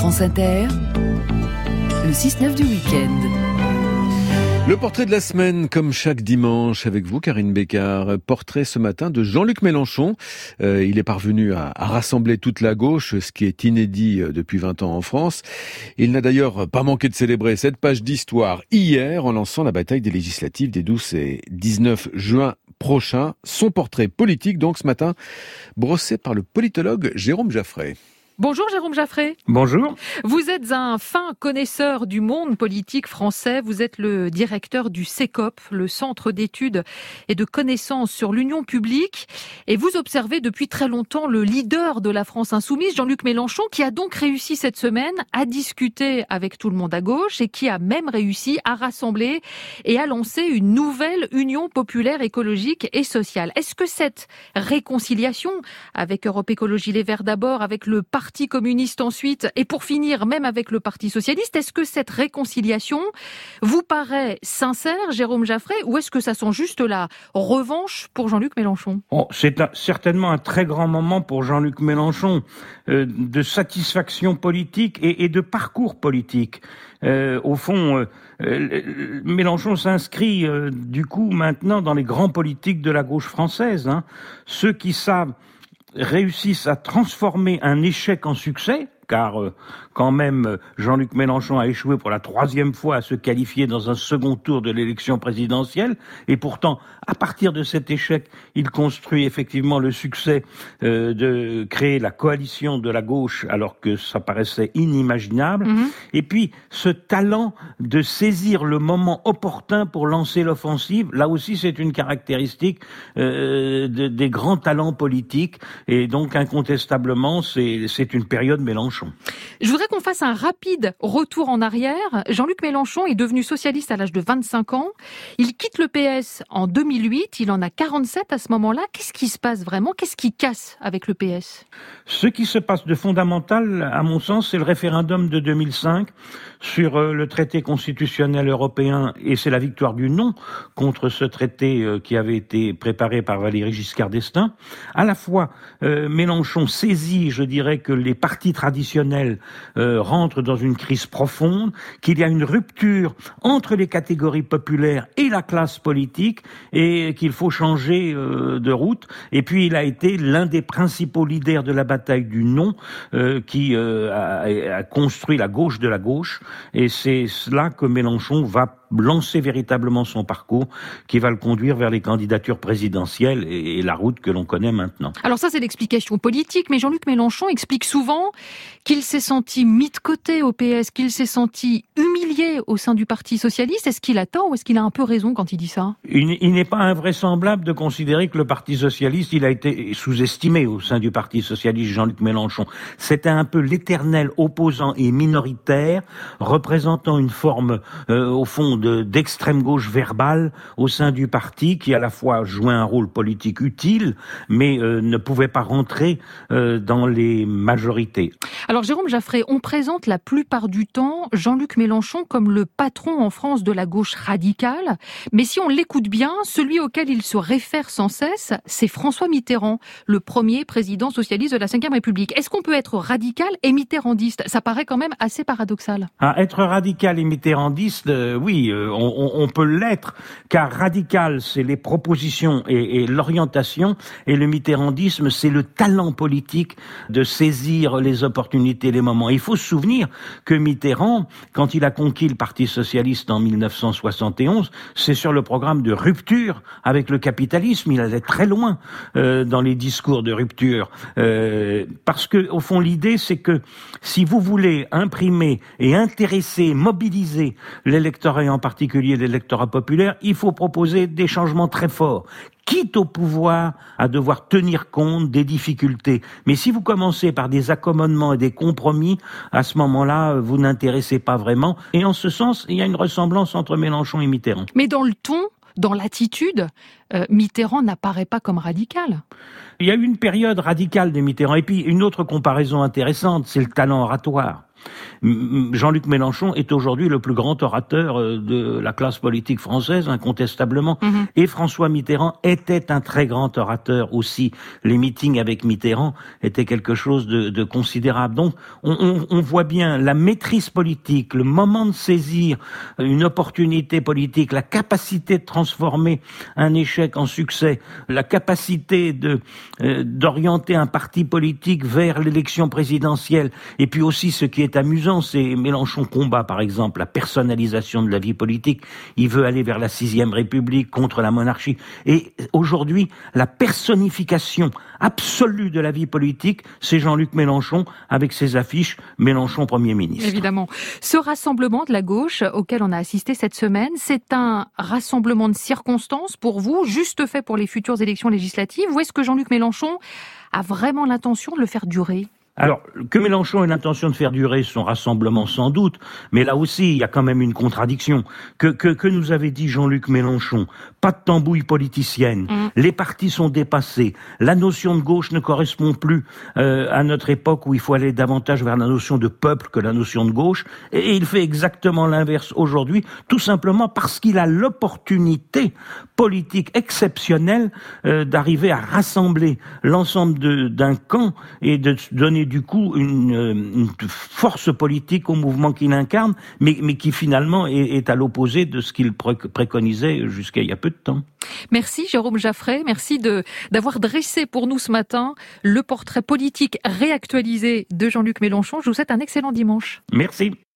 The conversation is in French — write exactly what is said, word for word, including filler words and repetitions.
France Inter, le six neuf du week-end. Le portrait de la semaine, comme chaque dimanche, avec vous, Karine Bécard. Portrait ce matin de Jean-Luc Mélenchon. Euh, il est parvenu à, à rassembler toute la gauche, ce qui est inédit depuis vingt ans en France. Il n'a d'ailleurs pas manqué de célébrer cette page d'histoire hier en lançant la bataille des législatives des douze et dix-neuf juin prochains. Son portrait politique, donc, ce matin, brossé par le politologue Jérôme Jaffray. Bonjour Jérôme Jaffray. Bonjour. Vous êtes un fin connaisseur du monde politique français. Vous êtes le directeur du C E C O P, le Centre d'études et de connaissances sur l'union publique. Et vous observez depuis très longtemps le leader de la France insoumise, Jean-Luc Mélenchon, qui a donc réussi cette semaine à discuter avec tout le monde à gauche et qui a même réussi à rassembler et à lancer une nouvelle union populaire écologique et sociale. Est-ce que cette réconciliation avec Europe Écologie Les Verts d'abord, avec le Parti Parti communiste ensuite, et pour finir, même avec le Parti socialiste, est-ce que cette réconciliation vous paraît sincère, Jérôme Jaffray, ou est-ce que ça sent juste la revanche pour Jean-Luc Mélenchon ? Oh, c'est un, certainement un très grand moment pour Jean-Luc Mélenchon, euh, de satisfaction politique et, et de parcours politique. Euh, au fond, euh, euh, Mélenchon s'inscrit euh, du coup maintenant dans les grands politiques de la gauche française. Hein. Ceux qui savent réussissent à transformer un échec en succès, car euh, quand même Jean-Luc Mélenchon a échoué pour la troisième fois à se qualifier dans un second tour de l'élection présidentielle, et pourtant, à partir de cet échec, il construit effectivement le succès euh, de créer la coalition de la gauche, alors que ça paraissait inimaginable, mmh. Et puis ce talent de saisir le moment opportun pour lancer l'offensive, là aussi c'est une caractéristique euh, de, des grands talents politiques, et donc incontestablement c'est, c'est une période Mélenchon. Je voudrais qu'on fasse un rapide retour en arrière. Jean-Luc Mélenchon est devenu socialiste à l'âge de vingt-cinq ans. Il quitte le P S en deux mille huit. Il en a quarante-sept à ce moment-là. Qu'est-ce qui se passe vraiment ? Qu'est-ce qui casse avec le P S ? Ce qui se passe de fondamental, à mon sens, c'est le référendum de deux mille cinq sur le traité constitutionnel européen, et c'est la victoire du non contre ce traité qui avait été préparé par Valéry Giscard d'Estaing. À la fois, euh, Mélenchon saisit, je dirais, que les partis traditionnels euh, rentrent dans une crise profonde, qu'il y a une rupture entre les catégories populaires et la classe politique, et qu'il faut changer euh, de route. Et puis, il a été l'un des principaux leaders de la bataille du non, euh, qui euh, a, a construit la gauche de la gauche. Et c'est là que Mélenchon va lancer véritablement son parcours, qui va le conduire vers les candidatures présidentielles et, et la route que l'on connaît maintenant. Alors ça, c'est l'explication politique, mais Jean-Luc Mélenchon explique souvent qu'il s'est senti mis de côté au P S, qu'il s'est senti humilié au sein du Parti socialiste. Est-ce qu'il a tort ou est-ce qu'il a un peu raison quand il dit ça ? il, il n'est pas invraisemblable de considérer que le Parti socialiste, il a été sous-estimé au sein du Parti socialiste, Jean-Luc Mélenchon. C'était un peu l'éternel opposant et minoritaire, représentant une forme, euh, au fond, De, d'extrême gauche verbale au sein du parti, qui à la fois jouait un rôle politique utile, mais euh, ne pouvait pas rentrer euh, dans les majorités. Alors Jérôme Jaffray, on présente la plupart du temps Jean-Luc Mélenchon comme le patron en France de la gauche radicale, mais si on l'écoute bien, celui auquel il se réfère sans cesse, c'est François Mitterrand, le premier président socialiste de la cinquième République. Est-ce qu'on peut être radical et mitterrandiste ? Ça paraît quand même assez paradoxal. Ah, être radical et mitterrandiste, euh, oui, On, on peut l'être, car radical, c'est les propositions et, et l'orientation, et le mitterrandisme, c'est le talent politique de saisir les opportunités, les moments. Il faut se souvenir que Mitterrand, quand il a conquis le Parti socialiste en mille neuf cent soixante et onze, c'est sur le programme de rupture avec le capitalisme. Il allait très loin euh, dans les discours de rupture, euh, parce que, au fond, l'idée, c'est que si vous voulez imprimer et intéresser, mobiliser l'électorat, et en particulier l'électorat populaire, il faut proposer des changements très forts, quitte au pouvoir à devoir tenir compte des difficultés. Mais si vous commencez par des accommodements et des compromis, à ce moment-là, vous n'intéressez pas vraiment. Et en ce sens, il y a une ressemblance entre Mélenchon et Mitterrand. Mais dans le ton, dans l'attitude, euh, Mitterrand n'apparaît pas comme radical. Il y a eu une période radicale de Mitterrand. Et puis, une autre comparaison intéressante, c'est le talent oratoire. Jean-Luc Mélenchon est aujourd'hui le plus grand orateur de la classe politique française, incontestablement. Mmh. Et François Mitterrand était un très grand orateur aussi. Les meetings avec Mitterrand étaient quelque chose de, de considérable. Donc, on, on, on voit bien la maîtrise politique, le moment de saisir une opportunité politique, la capacité de transformer un échec en succès, la capacité de euh, d'orienter un parti politique vers l'élection présidentielle. Et puis aussi, ce qui est amusant, c'est Mélenchon combat, par exemple, la personnalisation de la vie politique. Il veut aller vers la sixième République, contre la monarchie. Et aujourd'hui, la personnification absolue de la vie politique, c'est Jean-Luc Mélenchon avec ses affiches Mélenchon Premier ministre. Évidemment. Ce rassemblement de la gauche auquel on a assisté cette semaine, c'est un rassemblement de circonstances pour vous, juste fait pour les futures élections législatives, ou est-ce que Jean-Luc Mélenchon a vraiment l'intention de le faire durer ? Alors, que Mélenchon ait l'intention de faire durer son rassemblement, sans doute, mais là aussi, il y a quand même une contradiction. Que, que, que nous avait dit Jean-Luc Mélenchon, pas de tambouille politicienne, mmh. les partis sont dépassés, la notion de gauche ne correspond plus euh, à notre époque où il faut aller davantage vers la notion de peuple que la notion de gauche, et il fait exactement l'inverse aujourd'hui, tout simplement parce qu'il a l'opportunité politique exceptionnelle euh, d'arriver à rassembler l'ensemble de, d'un camp et de donner du coup une, une force politique au mouvement qu'il incarne, mais, mais qui finalement est, est à l'opposé de ce qu'il pré- préconisait jusqu'à il y a peu de temps. Merci Jérôme Jaffray, merci de, d'avoir dressé pour nous ce matin le portrait politique réactualisé de Jean-Luc Mélenchon. Je vous souhaite un excellent dimanche. Merci.